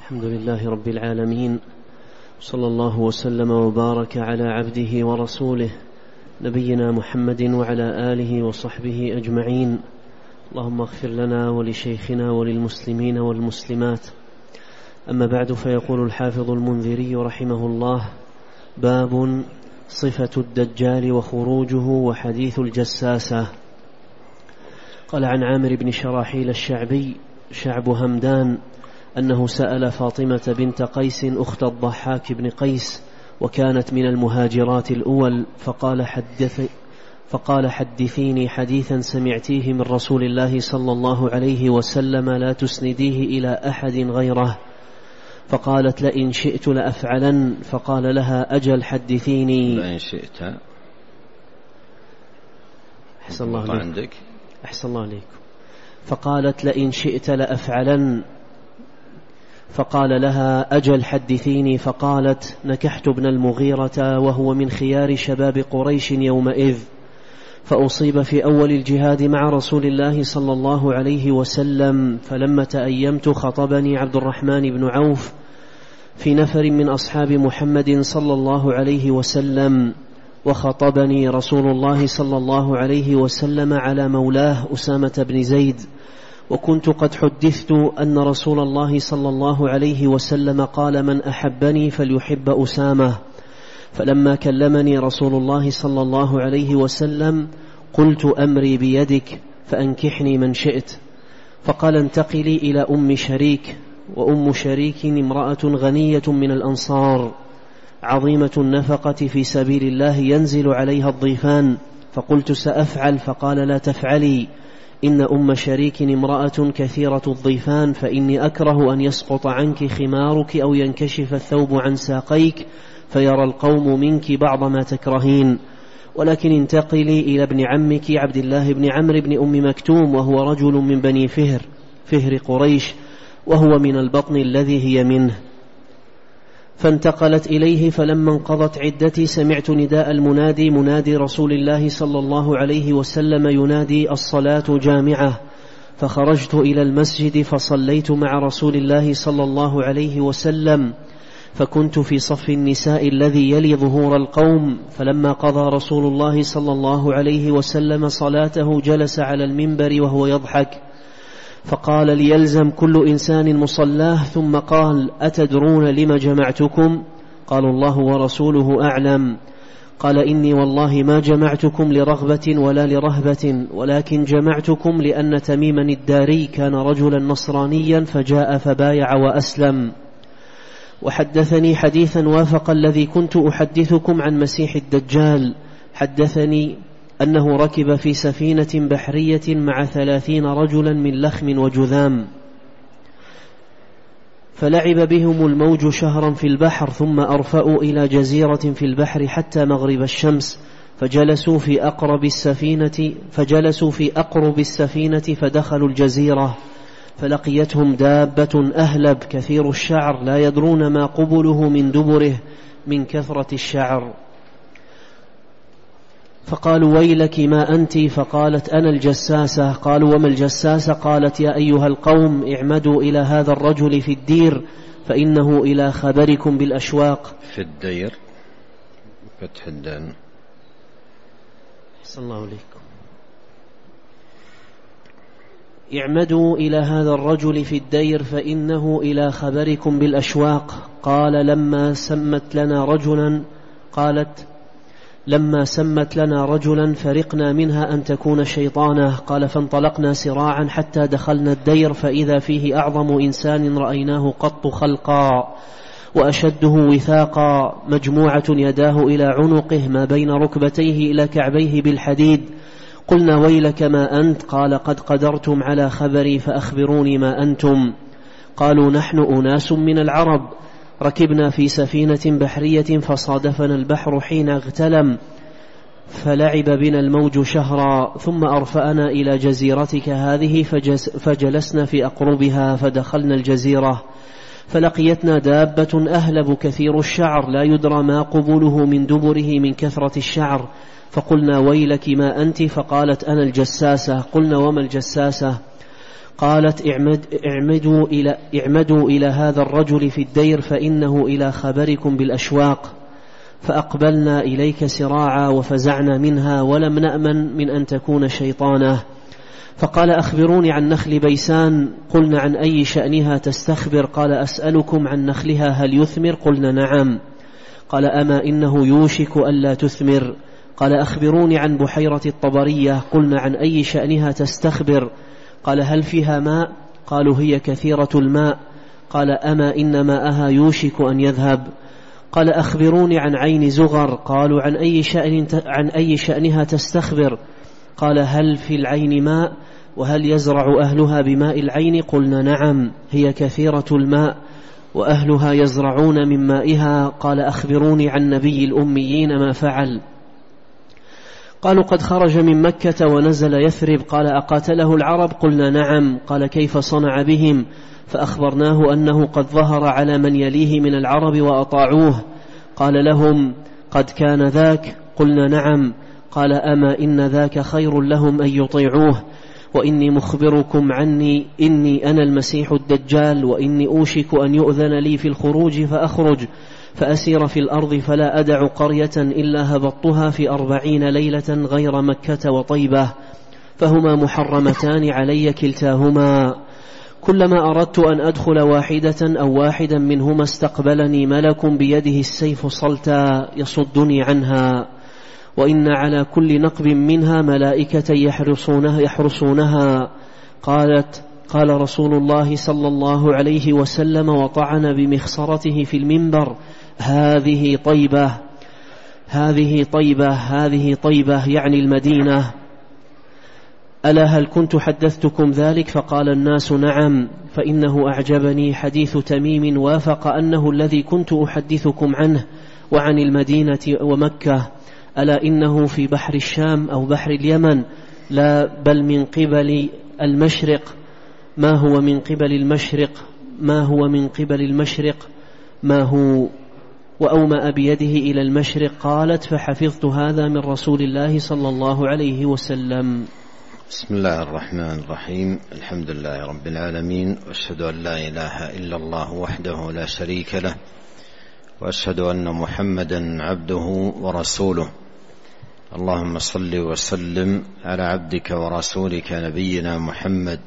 الحمد لله رب العالمين، صلى الله وسلم وبارك على عبده ورسوله نبينا محمد وعلى آله وصحبه أجمعين. اللهم اغفر لنا ولشيخنا وللمسلمين والمسلمات. أما بعد، فيقول الحافظ المنذري رحمه الله: باب صفة الدجال وخروجه وحديث الجساسة. قال عن عامر بن شراحيل الشعبي شعب همدان أنه سأل فاطمة بنت قيس أخت الضحاك بن قيس، وكانت من المهاجرات الأول، فقال حدثيني حديثا سمعتيه من رسول الله صلى الله عليه وسلم لا تسنديه إلى أحد غيره. فقالت: لئن شئت لأفعلن. فقال لها: أجل حدثيني. لئن شئت. أحسن الله عليكم. فقالت: لئن شئت لأفعلن. فقال لها: أجل حدثيني. فقالت: نكحت ابن المغيرة وهو من خيار شباب قريش يومئذ، فأصيب في أول الجهاد مع رسول الله صلى الله عليه وسلم، فلما تأيمت خطبني عبد الرحمن بن عوف في نفر من أصحاب محمد صلى الله عليه وسلم، وخطبني رسول الله صلى الله عليه وسلم على مولاه أسامة بن زيد، وكنت قد حدثت أن رسول الله صلى الله عليه وسلم قال: من أحبني فليحب أسامة. فلما كلمني رسول الله صلى الله عليه وسلم قلت: أمري بيدك فأنكحني من شئت. فقال: انتقلي إلى أم شريك. وأم شريك امرأة غنية من الأنصار عظيمة النفقة في سبيل الله ينزل عليها الضيفان. فقلت: سأفعل. فقال: لا تفعلي، إن أم شريك امرأة كثيرة الضيفان، فإني أكره أن يسقط عنك خمارك أو ينكشف الثوب عن ساقيك فيرى القوم منك بعض ما تكرهين، ولكن انتقلي إلى ابن عمك عبد الله بن عمرو بن أم مكتوم، وهو رجل من بني فهر قريش، وهو من البطن الذي هي منه. فانتقلت إليه. فلما انقضت عدتي سمعت نداء المنادي، منادي رسول الله صلى الله عليه وسلم ينادي: الصلاة جامعة. فخرجت إلى المسجد فصليت مع رسول الله صلى الله عليه وسلم، فكنت في صف النساء الذي يلي ظهور القوم. فلما قضى رسول الله صلى الله عليه وسلم صلاته جلس على المنبر وهو يضحك، فقال: ليلزم كل إنسان مصلاه. ثم قال: أتدرون لم جمعتكم؟ قالوا: الله ورسوله أعلم. قال: إني والله ما جمعتكم لرغبة ولا لرهبة، ولكن جمعتكم لأن تميما الداري كان رجلا نصرانيا فجاء فبايع وأسلم. وحدثني حديثا وافق الذي كنت أحدثكم عن مسيح الدجال. حدثني أنه ركب في سفينة بحرية مع 30 رجلا من لخم وجذام، فلعب بهم الموج شهرا في البحر، ثم أرفأوا إلى جزيرة في البحر حتى مغرب الشمس، فجلسوا في أقرب السفينة فدخلوا الجزيرة، فلقيتهم دابة أهلب كثير الشعر لا يدرون ما قبله من دبره من كثرة الشعر، فقالوا: ويلك ما أنت؟ فقالت: أنا الجساسة. قالوا: وما الجساسة؟ قالت: يا أيها القوم اعمدوا إلى هذا الرجل في الدير، فإنه إلى خبركم بالأشواق. في الدير فتح الدال. أحسن الله عليكم. اعمدوا إلى هذا الرجل في الدير فإنه إلى خبركم بالأشواق. قال: لما سمت لنا رجلا فرقنا منها أن تكون شيطانة. قال: فانطلقنا سراعا حتى دخلنا الدير، فإذا فيه أعظم إنسان رأيناه قط خلقا وأشده وثاقا، مجموعة يداه إلى عنقه ما بين ركبتيه إلى كعبيه بالحديد. قلنا: ويلك ما أنت؟ قال: قد قدرتم على خبري فأخبروني ما أنتم. قالوا: نحن أناس من العرب، ركبنا في سفينة بحرية فصادفنا البحر حين اغتلم، فلعب بنا الموج شهرا، ثم أرفأنا إلى جزيرتك هذه فجلسنا في أقربها، فدخلنا الجزيرة فلقيتنا دابة أهلب كثير الشعر لا يدرى ما قبله من دبره من كثرة الشعر، فقلنا: ويلك ما أنت؟ فقالت: أنا الجساسة. قلنا: وما الجساسة؟ قالت اعمدوا إلى هذا الرجل في الدير فإنه إلى خبركم بالأشواق. فأقبلنا إليك سراعا وفزعنا منها ولم نأمن من أن تكون شيطانة. فقال أخبروني عن نخل بيسان. قلنا عن أي شأنها تستخبر؟ قال أسألكم عن نخلها هل يثمر؟ قلنا نعم. قال أما إنه يوشك ألا تثمر. قال أخبروني عن بحيرة الطبرية. قلنا عن أي شأنها تستخبر؟ قال هل فيها ماء؟ قالوا هي كثيرة الماء. قال أما إن ماءها يوشك أن يذهب. قال أخبروني عن عين زغر. قالوا عن أي شأنها تستخبر؟ قال هل في العين ماء وهل يزرع أهلها بماء العين؟ قلنا نعم هي كثيرة الماء وأهلها يزرعون من مائها. قال أخبروني عن نبي الأميين ما فعل؟ قالوا قد خرج من مكة ونزل يثرب. قال أقاتله العرب؟ قلنا نعم. قال كيف صنع بهم؟ فأخبرناه أنه قد ظهر على من يليه من العرب وأطاعوه. قال لهم قد كان ذاك؟ قلنا نعم. قال أما إن ذاك خير لهم أن يطيعوه. وإني مخبركم عني إني أنا المسيح الدجال وإني أوشك أن يؤذن لي في الخروج فأخرج فأسير في الأرض فلا أدع قرية إلا هبطتها في 40 ليلة غير مكة وطيبة فهما محرمتان علي كلتاهما. كلما أردت أن أدخل واحدة أو واحدا منهما استقبلني ملك بيده السيف صلتا يصدني عنها. وإن على كل نقب منها ملائكة يحرسونها. قال رسول الله صلى الله عليه وسلم وطعن بمخصرته في المنبر هذه طيبة هذه طيبة هذه طيبة يعني المدينة. ألا هل كنت حدثتكم ذلك؟ فقال الناس نعم. فإنه أعجبني حديث تميم وافق أنه الذي كنت أحدثكم عنه وعن المدينة ومكة. ألا إنه في بحر الشام أو بحر اليمن لا بل من قبل المشرق. ما هو من قبل المشرق؟ ما هو من قبل المشرق؟ ما هو؟ وأومأ بيده إلى المشرق. قالت فحفظت هذا من رسول الله صلى الله عليه وسلم. بسم الله الرحمن الرحيم. الحمد لله رب العالمين، وأشهد أن لا إله إلا الله وحده لا شريك له، وأشهد أن محمدا عبده ورسوله. اللهم صل وسلم على عبدك ورسولك نبينا محمد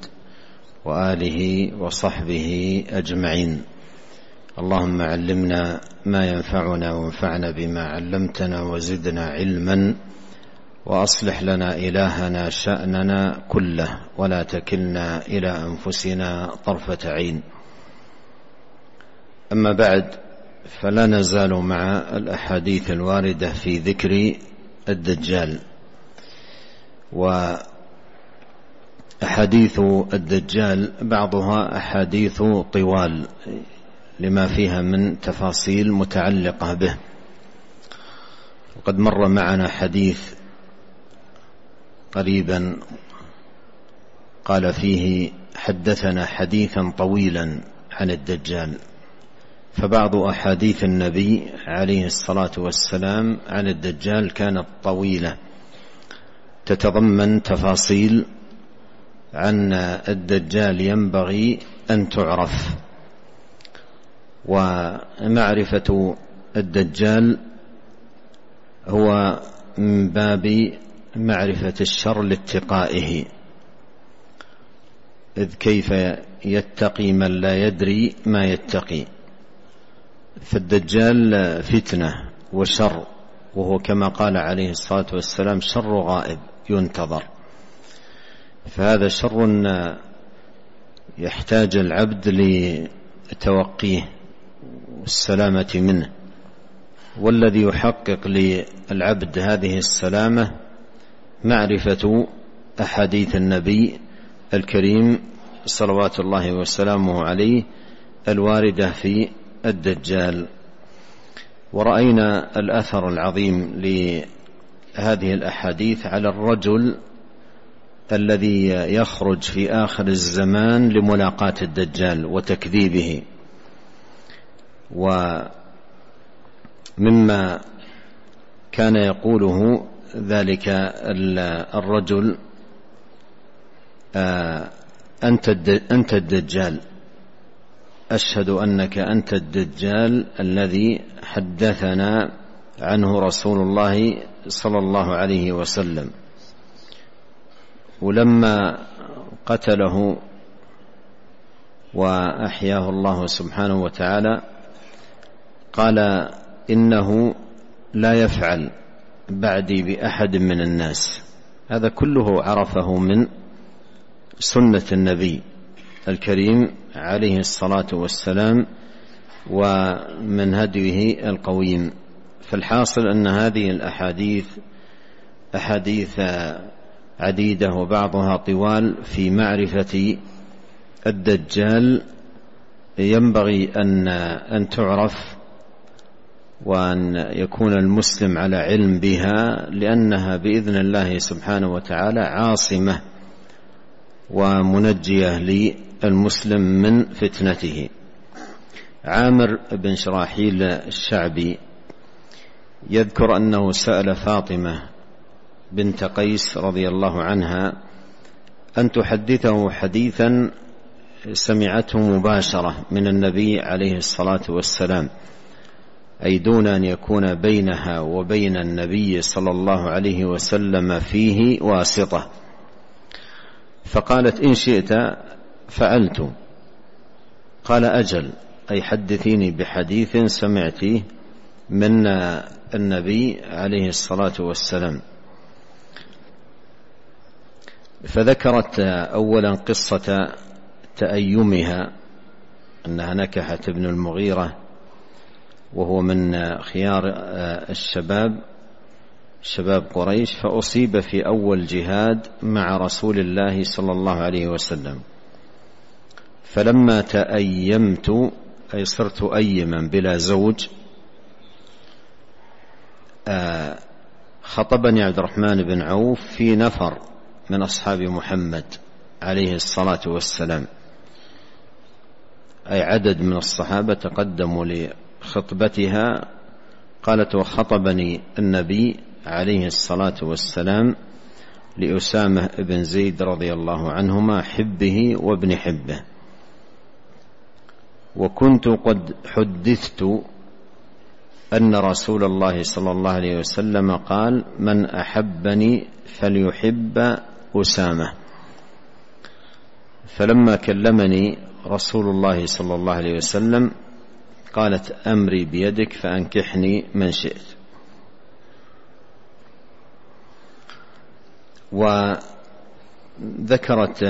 وآله وصحبه أجمعين. اللهم علمنا ما ينفعنا وانفعنا بما علمتنا وزدنا علما، وأصلح لنا إلهنا شأننا كله ولا تكلنا إلى أنفسنا طرفة عين. أما بعد، فلا نزال مع الأحاديث الواردة في ذكر الدجال. وأحاديث الدجال بعضها أحاديث طوال لما فيها من تفاصيل متعلقة به. وقد مر معنا حديث قريبا قال فيه حدثنا حديثا طويلا عن الدجال. فبعض أحاديث النبي عليه الصلاة والسلام عن الدجال كانت طويلة، تتضمن تفاصيل عن الدجال ينبغي أن تعرف. ومعرفة الدجال هو من باب معرفة الشر لاتقائه، إذ كيف يتقي من لا يدري ما يتقي. فالدجال فتنة وشر، وهو كما قال عليه الصلاة والسلام شر غائب ينتظر. فهذا شر يحتاج العبد لتوقيه والسلامة منه. والذي يحقق للعبد هذه السلامة معرفة أحاديث النبي الكريم صلوات الله وسلامه عليه الواردة في الدجال. ورأينا الأثر العظيم لهذه الأحاديث على الرجل الذي يخرج في آخر الزمان لملاقاة الدجال وتكذيبه. ومما كان يقوله ذلك الرجل أنت الدجال، أشهد أنك أنت الدجال الذي حدثنا عنه رسول الله صلى الله عليه وسلم. ولما قتله وأحياه الله سبحانه وتعالى قال إنه لا يفعل بعدي بأحد من الناس. هذا كله عرفه من سنة النبي الكريم عليه الصلاة والسلام ومن هديه القويم. فالحاصل أن هذه الأحاديث أحاديث عديدة وبعضها طوال في معرفة الدجال، ينبغي أن تعرف وأن يكون المسلم على علم بها، لأنها بإذن الله سبحانه وتعالى عاصمة ومنجية للمسلم من فتنته. عامر بن شراحيل الشعبي يذكر أنه سأل فاطمة بنت قيس رضي الله عنها أن تحدثه حديثا سمعته مباشرة من النبي عليه الصلاة والسلام، أي دون أن يكون بينها وبين النبي صلى الله عليه وسلم فيه واسطة. فقالت إن شئت فعلت. قال أجل، أي حدثيني بحديث سمعتيه من النبي عليه الصلاة والسلام. فذكرت أولا قصة تأيمها، أنها نكحت ابن المغيرة وهو من خيار شباب قريش، فأصيب في أول جهاد مع رسول الله صلى الله عليه وسلم. فلما تأيمت، أي صرت أيما بلا زوج، خطبني عبد الرحمن بن عوف في نفر من أصحاب محمد عليه الصلاة والسلام، أي عدد من الصحابة تقدموا لخطبتها. قالت وخطبني النبي عليه الصلاة والسلام لأسامة بن زيد رضي الله عنهما حبه وابن حبه، وكنت قد حدثت أن رسول الله صلى الله عليه وسلم قال من أحبني فليحب أسامة. فلما كلمني رسول الله صلى الله عليه وسلم قالت أمري بيدك فأنكحني من شئت. وذكرت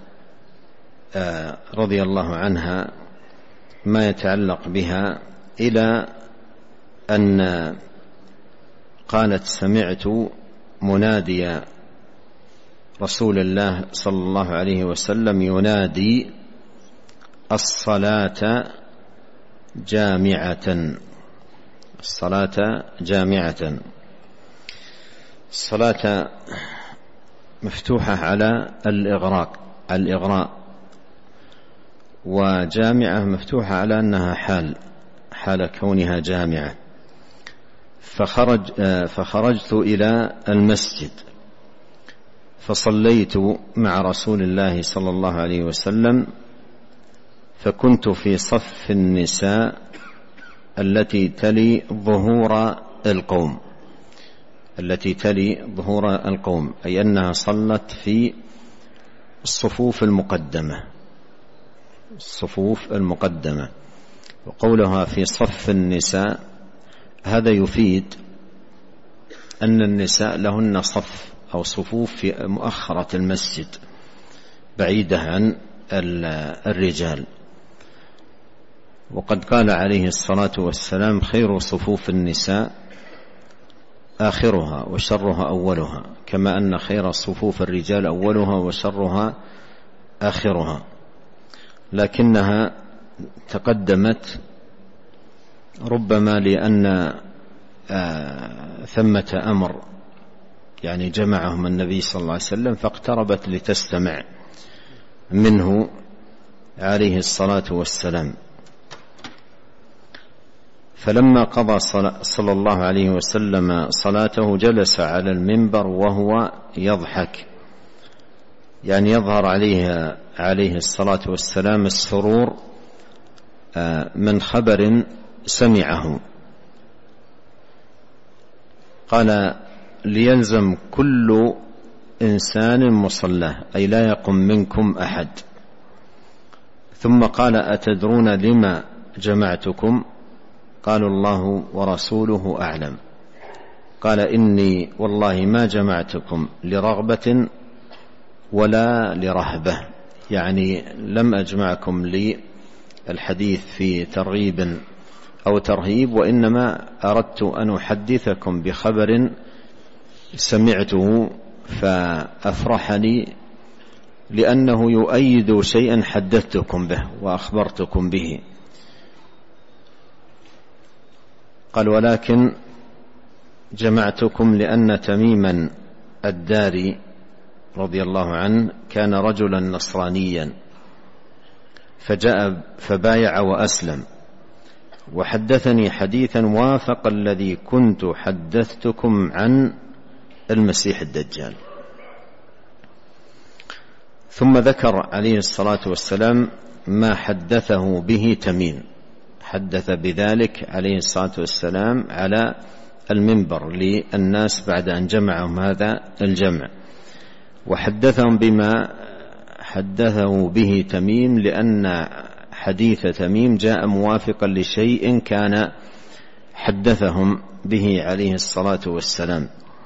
رضي الله عنها ما يتعلق بها، إلى أن قالت سمعت منادي رسول الله صلى الله عليه وسلم ينادي الصلاة جامعة. الصلاة جامعة، الصلاة مفتوحة على الإغراء، وجامعة مفتوحة على أنها حال كونها جامعة. فخرجت إلى المسجد فصليت مع رسول الله صلى الله عليه وسلم، فكنت في صف النساء التي تلي ظهور القوم، أي أنها صلت في الصفوف المقدمة. وقولها في صف النساء هذا يفيد أن النساء لهن صف أو صفوف في مؤخرة المسجد بعيدة عن الرجال. وقد قال عليه الصلاة والسلام خير صفوف النساء آخرها وشرها أولها، كما أن خير صفوف الرجال أولها وشرها آخرها، لكنها تقدمت ربما لأن ثمة أمر يعني جمعهم النبي صلى الله عليه وسلم، فاقتربت لتستمع منه عليه الصلاة والسلام. فلما قضى صلى الله عليه وسلم صلاته جلس على المنبر وهو يضحك، يعني يظهر عليه عليه الصلاة والسلام السرور من خبر سمعه. قال: ليلزم كل إنسان مصلاه، أي لا يقم منكم أحد. ثم قال: أتدرون لما جمعتكم؟ قالوا: الله ورسوله أعلم. قال: إني والله ما جمعتكم لرغبة ولا لرهبة، يعني لم أجمعكم للحديث في ترغيب أو ترهيب، وإنما أردت أن أحدثكم بخبر سمعته فأفرحني، لأنه يؤيد شيئا حدثتكم به وأخبرتكم به. قال: ولكن جمعتكم لأن تميما الداري رضي الله عنه كان رجلا نصرانيا، فجاء فبايع وأسلم، وحدثني حديثا وافق الذي كنت حدثتكم عن المسيح الدجال. ثم ذكر عليه الصلاة والسلام ما حدثه به تميم، حدث بذلك عليه الصلاة والسلام على المنبر للناس بعد أن جمعهم هذا الجمع، وحدثهم بما حدثه به تميم لأن حديث تميم جاء موافقا لشيء كان حدثهم به عليه الصلاة والسلام.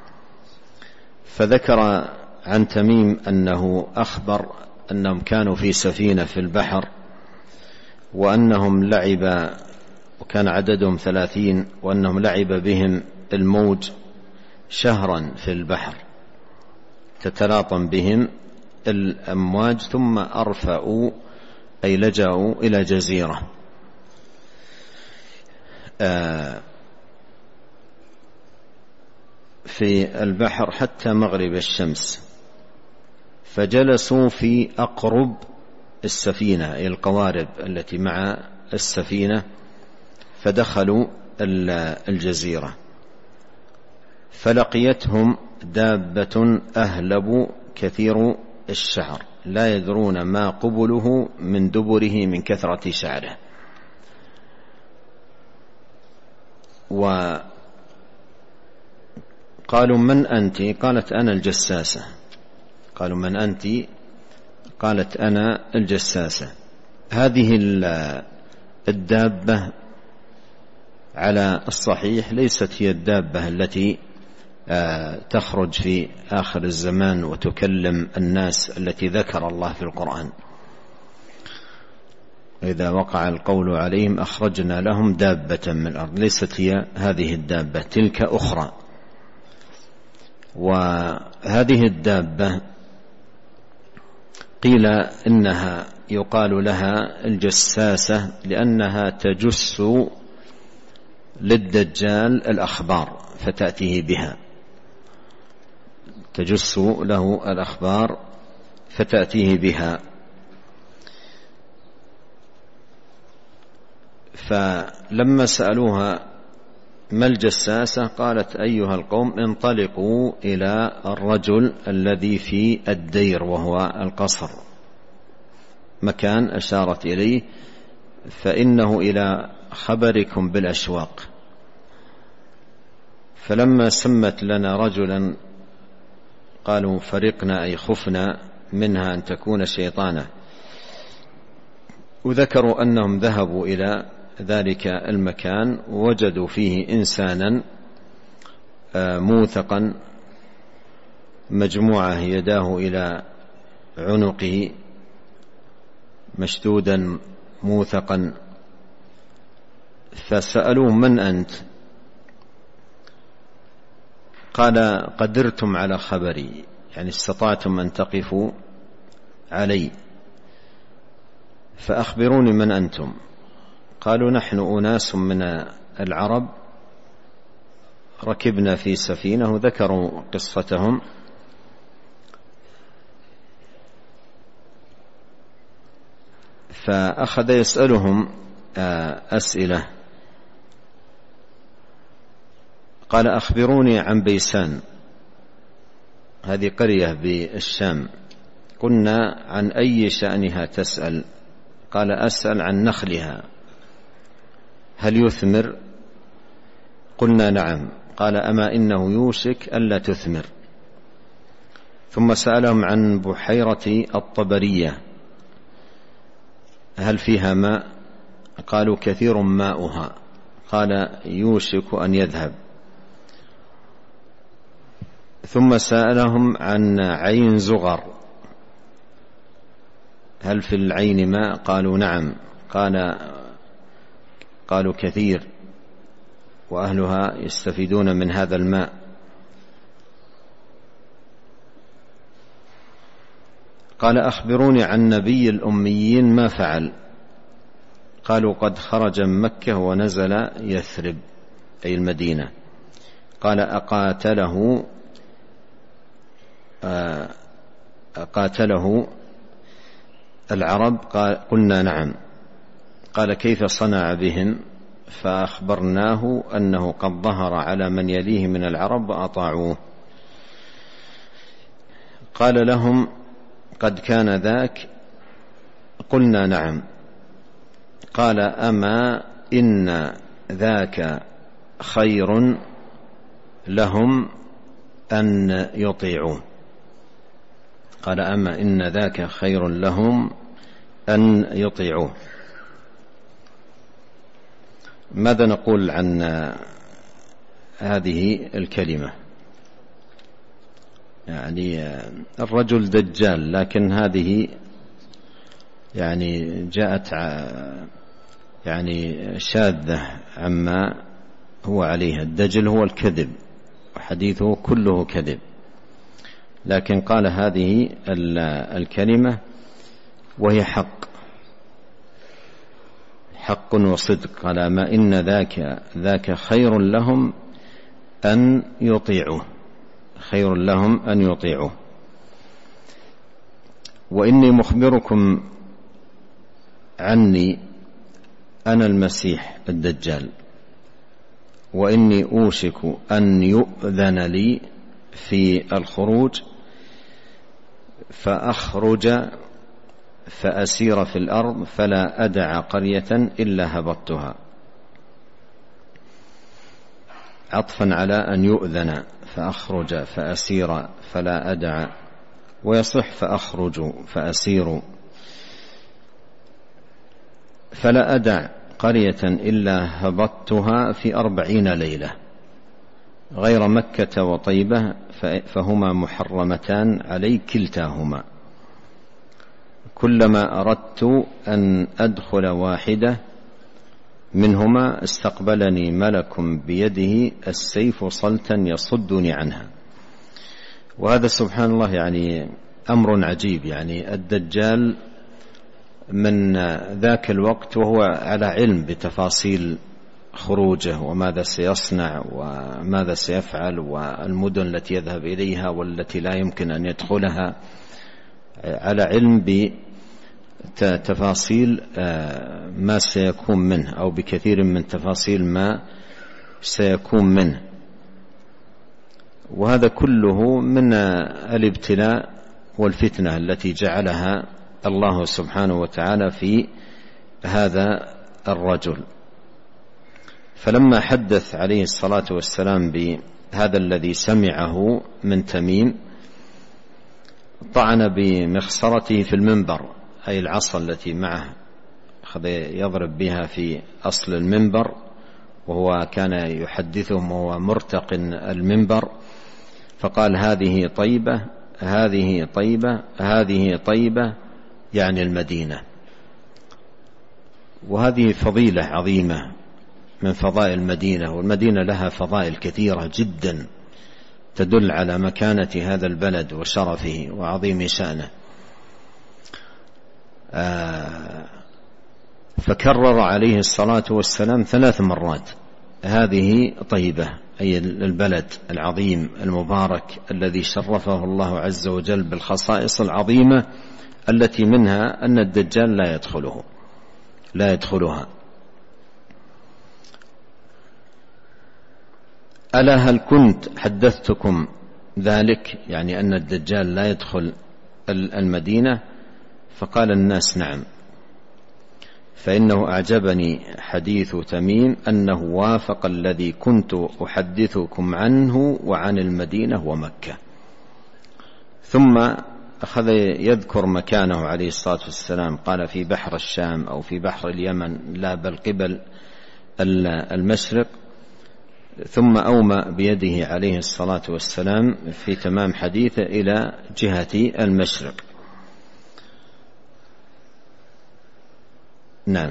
فذكر عن تميم أنه أخبر أنهم كانوا في سفينة في البحر، وأنهم لعب، وكان عددهم 30، وأنهم لعب بهم الموج شهرا في البحر، تتلاطم بهم الأمواج، ثم أرفعوا أي لجأوا إلى جزيرة في البحر حتى مغرب الشمس، فجلسوا في أقرب السفينة أي القوارب التي مع السفينة، فدخلوا الجزيرة، فلقيتهم دابة أهلب كثير الشعر، لا يدرون ما قبله من دبره من كثرة شعره. وقالوا: من أنت؟ قالت: أنا الجساسة. قالوا: من أنت؟ قالت: أنا الجساسة. هذه الدابة على الصحيح ليست هي الدابة التي تخرج في آخر الزمان وتكلم الناس التي ذكر الله في القرآن: إذا وقع القول عليهم أخرجنا لهم دابة من الأرض. ليست هي هذه الدابة، تلك أخرى. وهذه الدابة قيل إنها يقال لها الجساسة لأنها تجس للدجال الأخبار فتأتيه بها، تجس له الأخبار فتأتيه بها. فلما سألوها ما الجساسة قالت: أيها القوم انطلقوا إلى الرجل الذي في الدير، وهو القصر، مكان أشارت إليه، فإنه إلى خبركم بالأشواق. فلما سمت لنا رجلا قالوا: فرقنا أي خفنا منها أن تكون شيطانا. وذكروا أنهم ذهبوا إلى ذلك المكان، وجدوا فيه إنسانا موثقا مجموعة يداه إلى عنقه مشدودا موثقا. فسألوه: من أنت؟ قال: قدرتم على خبري، يعني استطعتم أن تقفوا علي، فأخبروني من أنتم. قالوا: نحن أناس من العرب ركبنا في سفينة، وذكروا قصتهم. فأخذ يسألهم أسئلة. قال: أخبروني عن بيسان، هذه قرية بالشام، قلنا: عن أي شأنها تسأل؟ قال: أسأل عن نخلها، هل يثمر؟ قلنا: نعم. قال: أما إنه يوشك ألا تثمر. ثم سألهم عن بحيرة الطبرية، هل فيها ماء؟ قالوا: كثير ماؤها. قال: يوشك أن يذهب. ثم سألهم عن عين زغر، هل في العين ماء؟ قالوا: نعم. قالوا: كثير، وأهلها يستفيدون من هذا الماء. قال: أخبروني عن نبي الأميين ما فعل؟ قالوا: قد خرج من مكة ونزل يثرب أي المدينة. قال: أقاتله العرب؟ قلنا: نعم. قال: كيف صنع بهم؟ فأخبرناه أنه قد ظهر على من يليه من العرب وأطاعوه. قال لهم: قد كان ذاك؟ قلنا: نعم. قال: أما إن ذاك خير لهم أن يطيعوه. قال: أما إن ذاك خير لهم أن يطيعوه. ماذا نقول عن هذه الكلمة؟ يعني الرجل دجال، لكن هذه يعني جاءت يعني شاذة عما هو عليه. الدجل هو الكذب، وحديثه كله كذب، لكن قال هذه الكلمة وهي حق وصدق. قال: ما إن ذاك خير لهم أن يطيعوه، خير لهم أن يطيعوه. وإني مخبركم عني أنا المسيح الدجال، وإني أوشك أن يؤذن لي في الخروج فأخرج فأسير في الأرض فلا أدع قرية إلا هبطتها، عطفا على أن يؤذن، فأخرج فأسير فلا أدع، ويصح فأخرج فأسير، فلا أدع قرية إلا هبطتها في 40 ليلة غير مكة وطيبة، فهما محرمتان علي كلتاهما. كلما أردت أن أدخل واحدة منهما استقبلني ملك بيده السيف صلتا يصدني عنها. وهذا سبحان الله يعني أمر عجيب. يعني الدجال من ذاك الوقت وهو على علم بتفاصيل خروجه وماذا سيصنع وماذا سيفعل، والمدن التي يذهب إليها والتي لا يمكن أن يدخلها، على علم بتفاصيل ما سيكون منه، أو بكثير من تفاصيل ما سيكون منه. وهذا كله من الابتلاء والفتنة التي جعلها الله سبحانه وتعالى في هذا الرجل. فلما حدث عليه الصلاة والسلام بهذا الذي سمعه من تميم، طعن بمخصرته في المنبر، أي العصا التي معه، أخذ يضرب بها في أصل المنبر، وهو كان يحدثهم وهو مرتق المنبر، فقال: هذه طيبة، هذه طيبة، هذه طيبة، يعني المدينة. وهذه فضيلة عظيمة من فضائل المدينة، والمدينة لها فضائل كثيرة جدا تدل على مكانة هذا البلد وشرفه وعظيم شأنه. فكرر عليه الصلاة والسلام 3 مرات: هذه طيبة، أي البلد العظيم المبارك الذي شرفه الله عز وجل بالخصائص العظيمة التي منها أن الدجال لا يدخلها. ألا هل كنت حدثتكم ذلك؟ يعني أن الدجال لا يدخل المدينة؟ فقال الناس نعم، فإنه أعجبني حديث تميم أنه وافق الذي كنت أحدثكم عنه وعن المدينة ومكة. ثم أخذ يذكر مكانه عليه الصلاة والسلام، قال في بحر الشام أو في بحر اليمن، لا بل قبل المشرق. ثم أومأ بيده عليه الصلاة والسلام في تمام حديثه إلى جهة المشرق. نعم.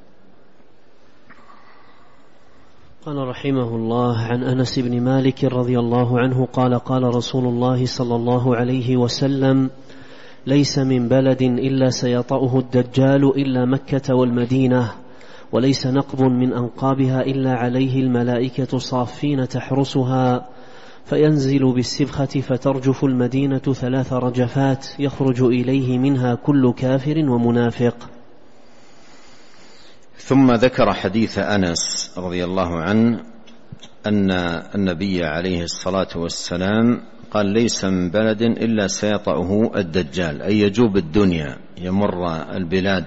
قال رحمه الله: عن أنس بن مالك رضي الله عنه قال: قال رسول الله صلى الله عليه وسلم: ليس من بلد إلا سيطأه الدجال إلا مكة والمدينة، وليس نقب من أنقابها إلا عليه الملائكة صافين تحرسها، فينزل بالسبخة فترجف المدينة 3 رجفات يخرج إليه منها كل كافر ومنافق. ثم ذكر حديث أنس رضي الله عنه أن النبي عليه الصلاة والسلام قال: ليس من بلد إلا سيطأه الدجال، أي يجوب الدنيا، يمر البلاد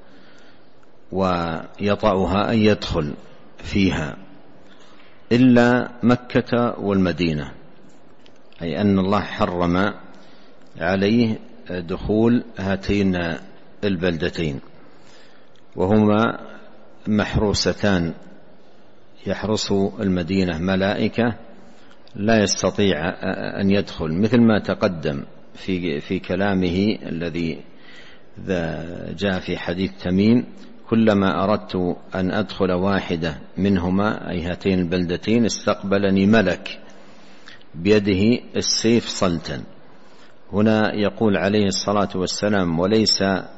ويطأها، أي يدخل فيها، إلا مكة والمدينة، أي أن الله حرم عليه دخول هاتين البلدتين، وهما محروستان، يحرس المدينة ملائكة لا يستطيع أن يدخل، مثل ما تقدم في كلامه الذي جاء في حديث تميم: كلما أردت أن أدخل واحدة منهما، أي هاتين البلدتين، استقبلني ملك بيده السيف صلتا. هنا يقول عليه الصلاة والسلام: وليس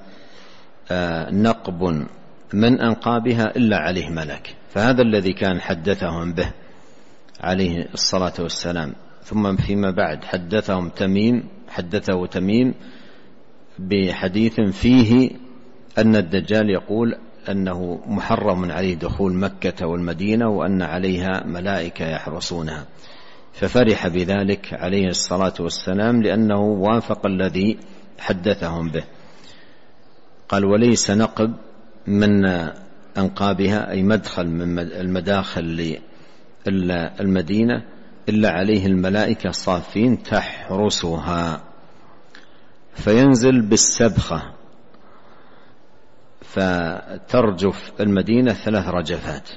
نقب من أنقابها إلا عليه ملك. فهذا الذي كان حدثهم به عليه الصلاة والسلام. ثم فيما بعد حدثه تميم بحديث فيه أن الدجال يقول أنه محرم عليه دخول مكة والمدينة، وأن عليها ملائكة يحرسونها، ففرح بذلك عليه الصلاة والسلام لأنه وافق الذي حدثهم به. قال: وليس نقب من أنقابها، أي مدخل من المداخل للمدينة، إلا عليه الملائكة صافين تحرسها، فينزل بالسبخة فترجف المدينة 3 رجفات.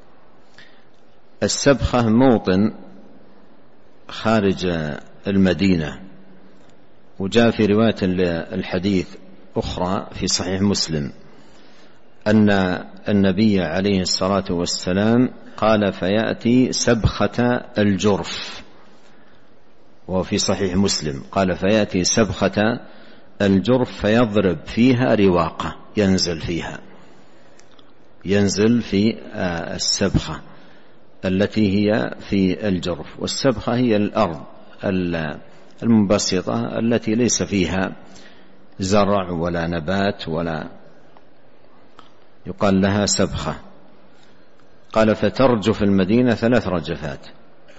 السبخة موطن خارج المدينة، وجاء في رواية الحديث أخرى في صحيح مسلم أن النبي عليه الصلاة والسلام قال: فيأتي سبخة الجرف، وفي صحيح مسلم قال: فيأتي سبخة الجرف فيضرب فيها رواقة، ينزل في السبخة التي هي في الجرف. والسبخة هي الأرض المنبسطة التي ليس فيها زرع ولا نبات، ولا يقال لها سبخة. قال: فترجف المدينة 3 رجفات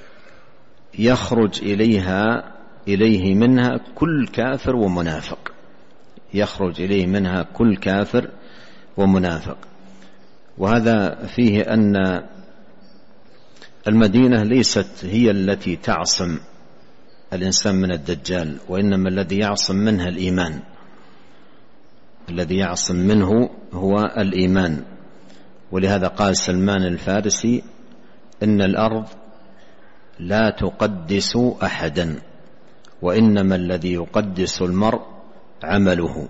يخرج إليه منها كل كافر ومنافق، يخرج إليه منها كل كافر ومنافق. وهذا فيه أن المدينة ليست هي التي تعصم الإنسان من الدجال، وإنما الذي يعصم منها الإيمان، الذي يعصم منه هو الإيمان. ولهذا قال سلمان الفارسي: إن الأرض لا تقدس أحدا، وإنما الذي يقدس المرء عمله.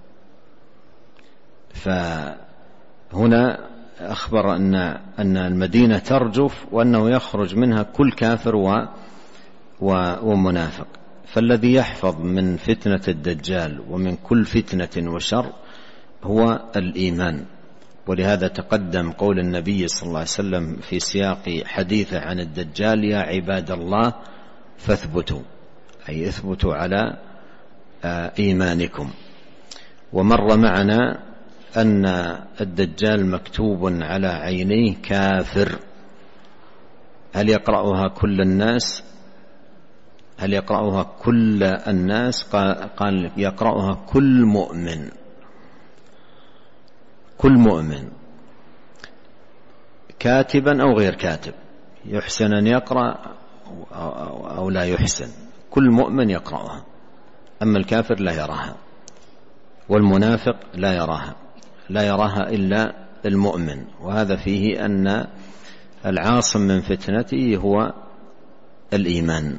فهنا أخبر أن المدينة ترجف، وأنه يخرج منها كل كافر ومنافق. فالذي يحفظ من فتنة الدجال ومن كل فتنة وشر هو الإيمان. ولهذا تقدم قول النبي صلى الله عليه وسلم في سياق حديثه عن الدجال: يا عباد الله فاثبتوا، أي اثبتوا على إيمانكم. ومر معنا أن الدجال مكتوب على عينيه كافر. هل يقرأها كل الناس؟ هل يقرأها كل الناس؟ قال يقرأها كل مؤمن، كل مؤمن كاتبا أو غير كاتب، يحسن أن يقرأ أو لا يحسن، كل مؤمن يقرأها. أما الكافر لا يراها، والمنافق لا يراها إلا المؤمن. وهذا فيه أن العاصم من فتنته هو الإيمان.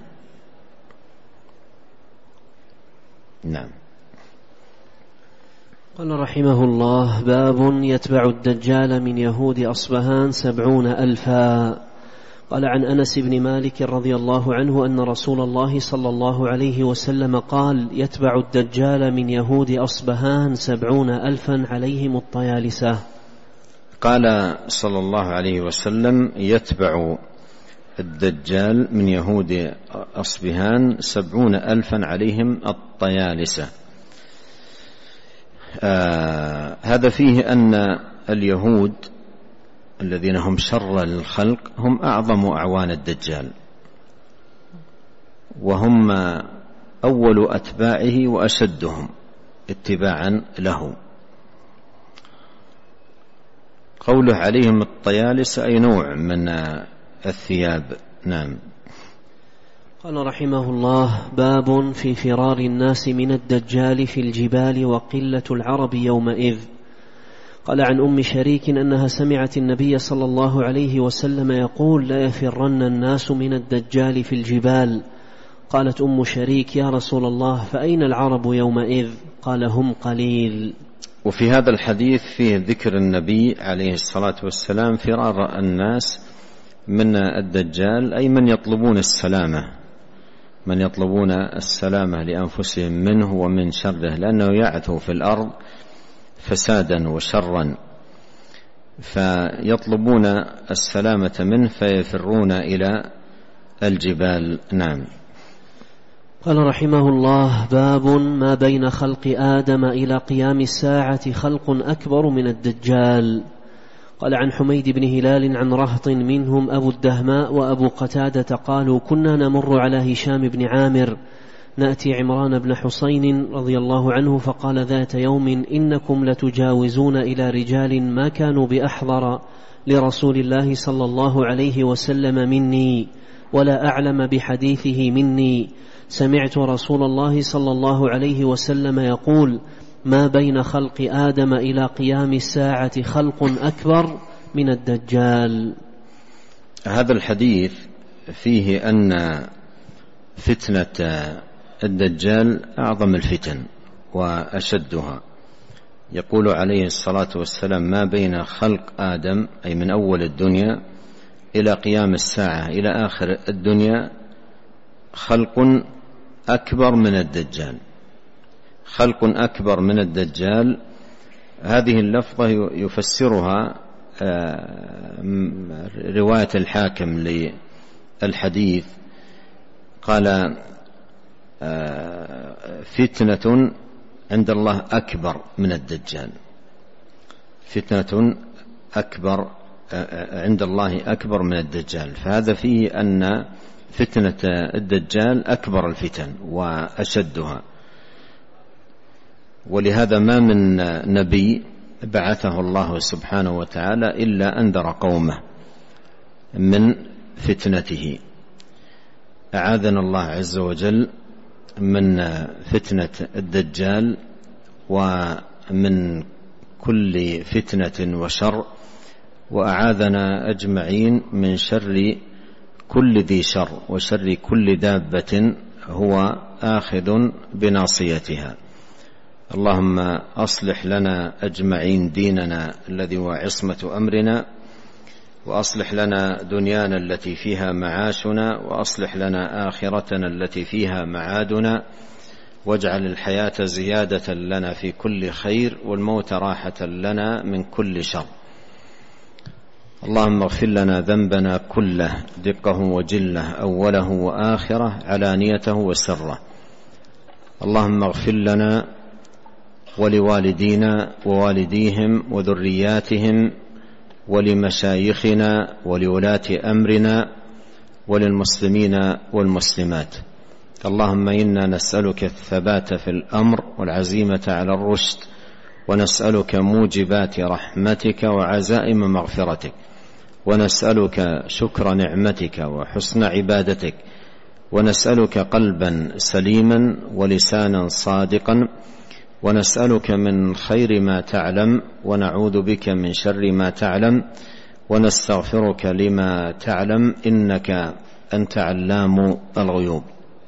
نعم. قال رحمه الله: باب يتبع الدجال من يهود أصبهان 70,000. قال: عن أنس بن مالك رضي الله عنه أن رسول الله صلى الله عليه وسلم قال: يتبع الدجال من يهود أصبهان 70,000 عليهم الطيالسة. قال صلى الله عليه وسلم: يتبع الدجال من يهود أصبهان 70,000 عليهم الطيالسة. هذا فيه أن اليهود الذين هم شر الخلق هم أعظم أعوان الدجال، وهم أول أتباعه وأشدهم اتباعا له. قوله عليهم الطيالس أي نوع من الثياب. نعم. قال رحمه الله: باب في فرار الناس من الدجال في الجبال وقلة العرب يومئذ. قال: عن أم شريك أنها سمعت النبي صلى الله عليه وسلم يقول: لا يفرن الناس من الدجال في الجبال. قالت أم شريك: يا رسول الله، فأين العرب يومئذ؟ قال: هم قليل. وفي هذا الحديث فيه ذكر النبي عليه الصلاة والسلام فرار الناس من الدجال، أي من يطلبون السلامة لأنفسهم منه ومن شره، لأنه يعثو في الأرض فسادا وشرا، فيطلبون السلامة منه فيفرون إلى الجبال. نعم. قال رحمه الله: باب ما بين خلق آدم إلى قيام الساعة خلق أكبر من الدجال. قال: عن حميد بن هلال عن رهط منهم أبو الدهماء وأبو قتادة قالوا: كنا نمر على هشام بن عامر نأتي عمران بن حسين رضي الله عنه، فقال ذات يوم: إنكم لتجاوزون إلى رجال ما كانوا بأحضر لرسول الله صلى الله عليه وسلم مني، ولا أعلم بحديثه مني. سمعت رسول الله صلى الله عليه وسلم يقول: ما بين خلق آدم إلى قيام الساعة خلق أكبر من الدجال. هذا الحديث فيه أن فتنة الدجال أعظم الفتن وأشدها. يقول عليه الصلاة والسلام: ما بين خلق آدم، أي من أول الدنيا، إلى قيام الساعة إلى آخر الدنيا خلق أكبر من الدجال. خلق أكبر من الدجال، هذه اللفظة يفسرها رواية الحاكم للحديث، قال: فتنة عند الله أكبر من الدجال. فتنة أكبر عند الله أكبر من الدجال. فهذا فيه أن فتنة الدجال أكبر الفتن وأشدها. ولهذا ما من نبي بعثه الله سبحانه وتعالى إلا أنذر قومه من فتنته. أعاذنا الله عز وجل من فتنة الدجال ومن كل فتنة وشر، وأعاذنا أجمعين من شر كل ذي شر وشر كل دابة هو آخذ بناصيتها. اللهم أصلح لنا أجمعين ديننا الذي هو عصمة أمرنا، وأصلح لنا دنيانا التي فيها معاشنا، وأصلح لنا آخرتنا التي فيها معادنا، واجعل الحياة زيادة لنا في كل خير، والموت راحة لنا من كل شر. اللهم اغفر لنا ذنبنا كله دقه وجله، أوله وآخره، علانيته وسره. اللهم اغفر لنا ولوالدينا ووالديهم وذرياتهم ولمشايخنا ولولاة أمرنا وللمسلمين والمسلمات. اللهم إنا نسألك الثبات في الأمر والعزيمة على الرشد، ونسألك موجبات رحمتك وعزائم مغفرتك، ونسألك شكر نعمتك وحسن عبادتك، ونسألك قلبا سليما ولسانا صادقا، ونسألك من خير ما تعلم ونعوذ بك من شر ما تعلم، ونستغفرك لما تعلم إنك أنت علام الغيوب.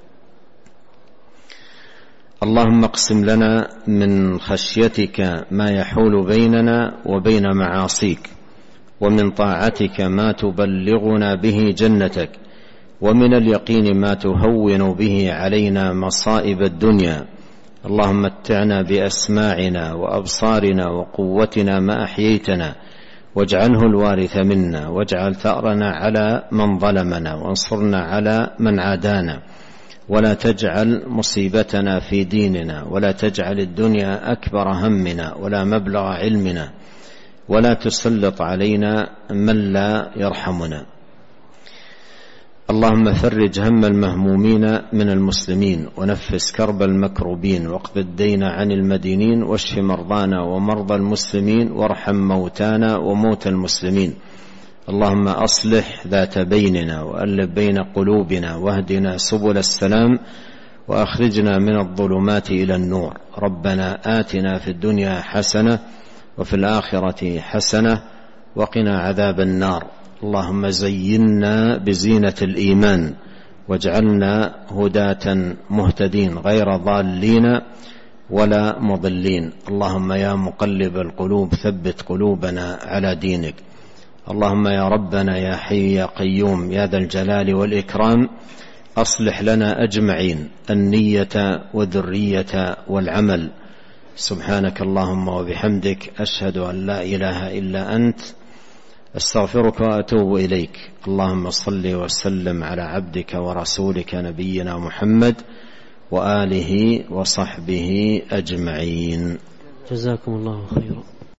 اللهم اقسم لنا من خشيتك ما يحول بيننا وبين معاصيك، ومن طاعتك ما تبلغنا به جنتك، ومن اليقين ما تهون به علينا مصائب الدنيا. اللهم متعنا بأسماعنا وأبصارنا وقوتنا ما أحييتنا، واجعله الوارث منا، واجعل ثأرنا على من ظلمنا، وانصرنا على من عادانا، ولا تجعل مصيبتنا في ديننا، ولا تجعل الدنيا أكبر همنا ولا مبلغ علمنا، ولا تسلط علينا من لا يرحمنا. اللهم فرج هم المهمومين من المسلمين، ونفس كرب المكروبين، واقض الدين عن المدينين، واشف مرضانا ومرضى المسلمين، وارحم موتانا وموتى المسلمين. اللهم أصلح ذات بيننا، وألف بين قلوبنا، واهدنا سبل السلام، وأخرجنا من الظلمات إلى النور. ربنا آتنا في الدنيا حسنة وفي الآخرة حسنة وقنا عذاب النار. اللهم زينا بزينة الإيمان، واجعلنا هداة مهتدين غير ضالين ولا مضلين. اللهم يا مقلب القلوب ثبت قلوبنا على دينك. اللهم يا ربنا يا حي يا قيوم يا ذا الجلال والإكرام، أصلح لنا أجمعين النية والذرية والعمل. سبحانك اللهم وبحمدك، أشهد أن لا إله إلا أنت، أستغفرك وأتوب إليك. اللهم صل وسلم على عبدك ورسولك نبينا محمد وآله وصحبه أجمعين. جزاكم الله خيرا.